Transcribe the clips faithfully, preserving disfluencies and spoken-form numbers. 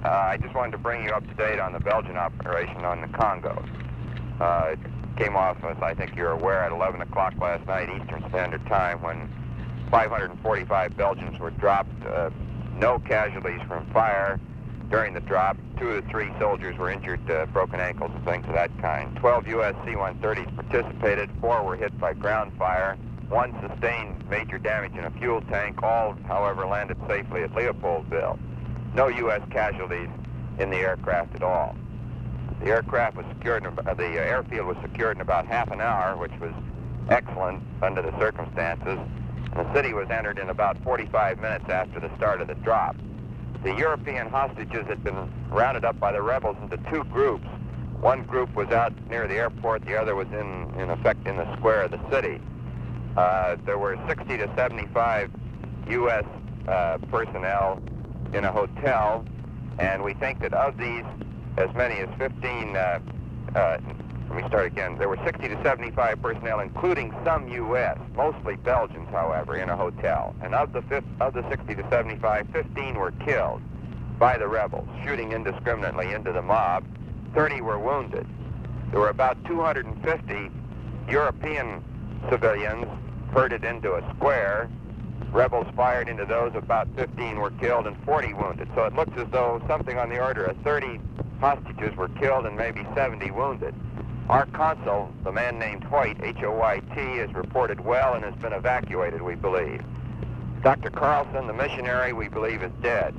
Uh, I just wanted to bring you up to date on the Belgian operation on the Congo. Uh, it came off, as I think you're aware, at eleven o'clock last night Eastern Standard Time when five hundred forty-five Belgians were dropped. Uh, no casualties from fire during the drop. Two of the three soldiers were injured, uh, broken ankles and things of that kind. twelve U S C one thirties participated. Four were hit by ground fire. One sustained major damage in a fuel tank. All, however, landed safely at Leopoldville. No U S casualties in the aircraft at all. The aircraft was secured, in, uh, the uh, airfield was secured in about half an hour, which was excellent under the circumstances. And the city was entered in about forty-five minutes after the start of the drop. The European hostages had been rounded up by the rebels into two groups. One group was out near the airport, the other was in, in effect in the square of the city. Uh, there were sixty to seventy-five U S uh, personnel in a hotel, and we think that of these, as many as fifteen, uh, uh, let me start again, there were sixty to seventy-five personnel, including some U S, mostly Belgians, however, in a hotel. And of the, fifth, of the sixty to seventy-five, fifteen were killed by the rebels, shooting indiscriminately into the mob. thirty were wounded. There were about two hundred fifty European civilians herded into a square. Rebels fired into those, about fifteen were killed and forty wounded. So it looks as though something on the order of thirty hostages were killed and maybe seventy wounded. Our consul, the man named Hoyt, H O Y T, is reported well and has been evacuated, we believe. Doctor Carlson, the missionary, we believe is dead.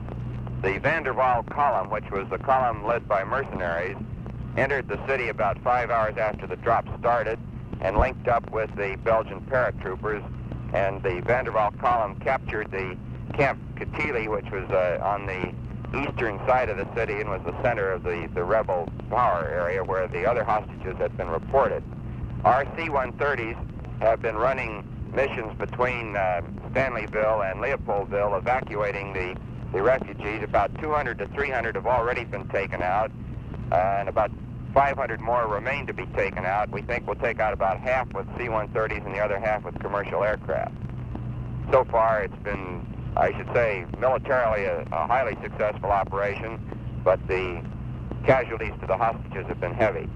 The Van der Waal column, which was the column led by mercenaries, entered the city about five hours after the drop started and linked up with the Belgian paratroopers, and the Van der Waal column captured the Camp Katili, which was uh, on the eastern side of the city and was the center of the, the rebel power area where the other hostages had been reported. Our C one thirties have been running missions between uh, Stanleyville and Leopoldville, evacuating the, the refugees. About two hundred to three hundred have already been taken out, uh, and about five hundred more remain to be taken out. We think we'll take out about half with C one thirties and the other half with commercial aircraft. So far, it's been, I should say, militarily a, a highly successful operation, but the casualties to the hostages have been heavy.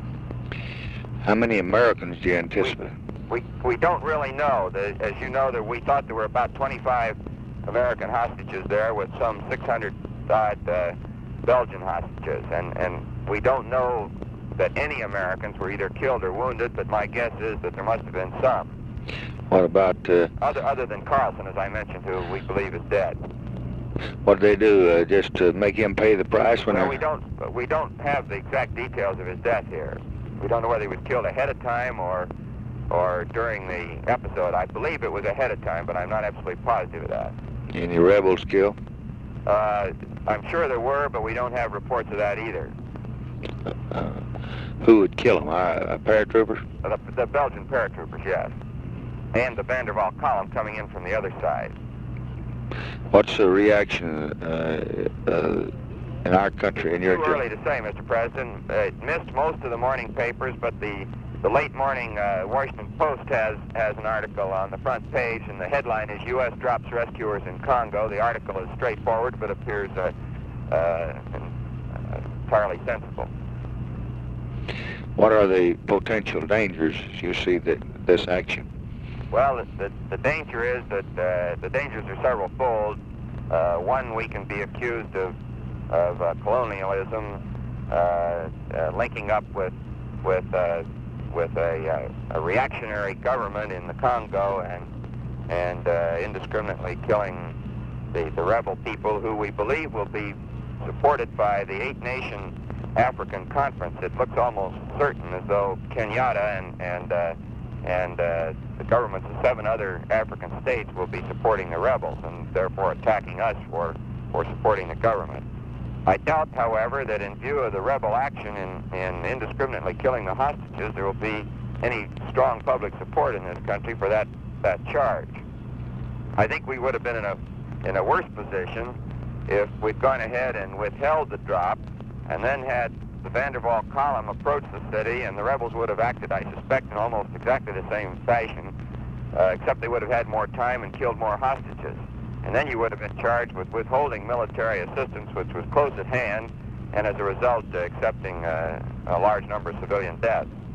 How many Americans do you anticipate? We, we, we don't really know. The, as you know, that we thought there were about twenty-five American hostages there with some six hundred odd uh, Belgian hostages, and, and we don't know that any Americans were either killed or wounded, but my guess is that there must have been some. What about... Uh, other, other than Carlson, as I mentioned, who we believe is dead. What did they do, uh, just to make him pay the price? When well, we don't, we don't have the exact details of his death here. We don't know whether he was killed ahead of time or, or during the episode. I believe it was ahead of time, but I'm not absolutely positive of that. Any rebels killed? Uh, I'm sure there were, but we don't have reports of that either. Uh, who would kill him? Uh, paratroopers? The, the Belgian paratroopers, yes. And the Van der Waal column coming in from the other side. What's the reaction uh, uh, in our country? In It's your too early to say, Mister President. Uh, it missed most of the morning papers, but the, the late morning uh, Washington Post has, has an article on the front page, and the headline is U S drops rescuers in Congo. The article is straightforward, but appears uh, uh, entirely sensible. What are the potential dangers you see that this action? Well, the, the, the danger is that uh, the dangers are several-fold. Uh, one, we can be accused of, of uh, colonialism, uh, uh, linking up with with uh, with a, a reactionary government in the Congo and and uh, indiscriminately killing the, the rebel people who we believe will be supported by the eight-nation African Conference. It looks almost certain as though Kenyatta and and uh, and uh, the governments of seven other African states will be supporting the rebels and therefore attacking us for, for supporting the government. I doubt, however, that in view of the rebel action in, in indiscriminately killing the hostages, there will be any strong public support in this country for that, that charge. I think we would have been in a, in a worse position if we'd gone ahead and withheld the drop and then had the Van der Waal column approach the city, and the rebels would have acted, I suspect, in almost exactly the same fashion, uh, except they would have had more time and killed more hostages. And then you would have been charged with withholding military assistance, which was close at hand, and as a result, uh, accepting uh, a large number of civilian deaths.